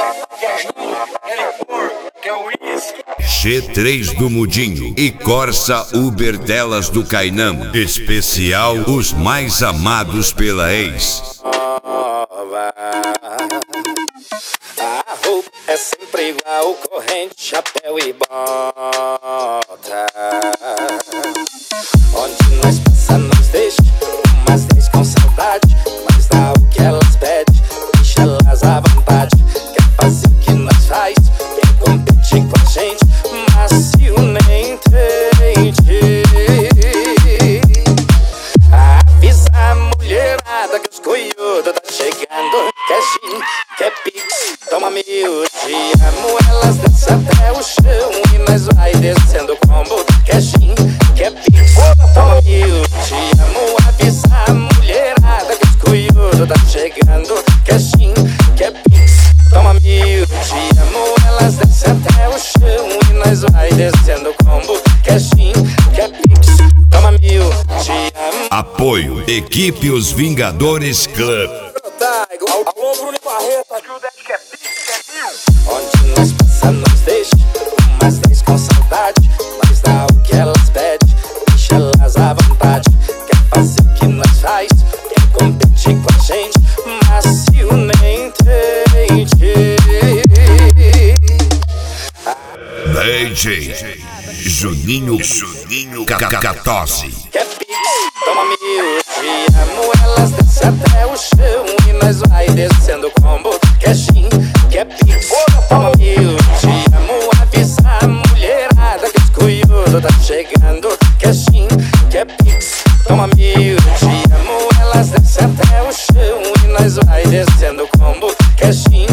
G3 do Mudinho e Corsa Uber delas do Cainamo. Especial Os Mais Amados pela Ex. A roupa é sempre igual, corrente, chapéu e bota. Onde nós passa, nos deixa umas 10 com saudade, mas dá o que elas pedem, deixa elas à vontade. Quer fazer o que nós faz, quer competir com a gente, mas se o nem entende. Avisa a mulherada que os coiudos tá chegando. Quer gin, quer pix, toma mil, te amo. Elas descem até o chão e nós vai descendo combo. Quer gin, quer pix, toma mil, te amo. Avisa a mulherada que os coiudos tá chegando. Quer gin, quer pix, toma mil, te amo. Elas descem até o chão e nós vai descendo combo. Quer gin, quer pix, toma mil, te amo. Apoio Equipe Os Vingadores Club. Alô, Bruno Barreto, Judete quer pix, quer mil. Onde nós passa, nos deixa umas 10 com saudade, mas dá o que elas pedem, deixa elas à vontade. Quer fazer o que nós faz, quer competir com a gente, mas se o nem entende. DJ Juninho Catose. Quer pix, toma mil, te amo. Elas descem até o chão e nós vai descendo combo. Quer gin, quer pix, toma mil, te amo. Avisa a mulherada que os coiudos tá chegando. Quer gin, quer pix, toma mil, te amo. Elas descem até o chão e nós vai descendo combo. Quer gin,